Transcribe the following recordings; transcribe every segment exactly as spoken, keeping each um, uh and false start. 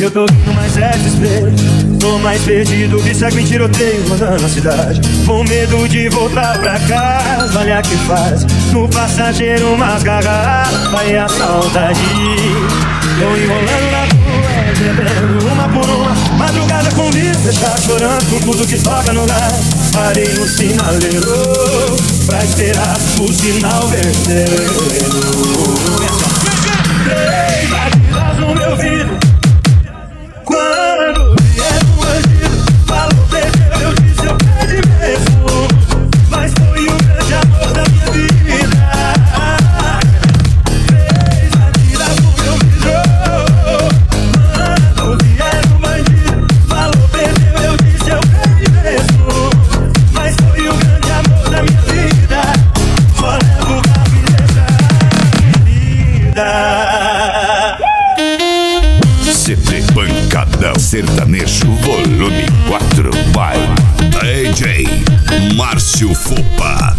eu tô rindo, mas é desespero. Tô mais perdido que segue em tiroteio rodando a cidade. Com medo de voltar pra casa, olha que faz no passageiro umas garrafas. Vai a saudade. Tô enrolando na rua, bebendo uma por uma. Madrugada com vida, deixar chorando com tudo que toca no lar. Parei no sinaleiro pra esperar o sinal vermelho. Três batidas no meu vidro. Quando vier um bandido, falou, perdeu, eu disse, eu perdi mesmo. Mas foi o grande amor da minha vida. Três batidas no meu vidro. Quando vier um bandido, falou, perdeu, eu disse, eu perdi mesmo. Mas foi o grande amor da minha vida. Só levo o carro e deixa a vida. C D Pancadão Sertanejo Volume quatro by D J Márcio Fupa.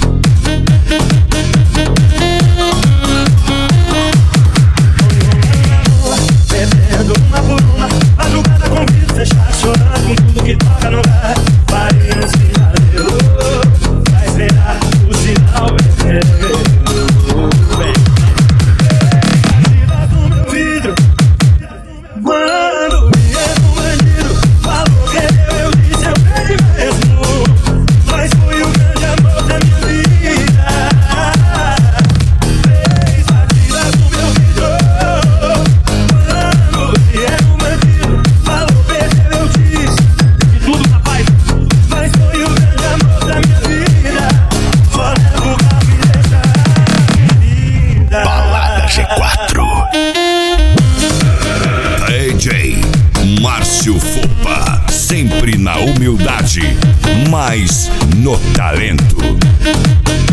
Bebendo uma por uma, madrugada com vidro fechado, chorando com tudo que toca no lar. Parei no sinaleiro pra esperar o sinal vermelho. Batidas no meu vidro. Quando vier um bandido, falou, perdeu, eu disse, eu perdi mesmo. Mas foi o grande amor da minha vida. Três batidas no meu vidro. Quando vier um bandido, falou, perdeu, eu disse que tudo tá paz. Mas foi o grande amor da minha vida. Só levo o carro e deixa a vida. Balada G quatro. D J Márcio Fupa, sempre na humildade, mas no talento.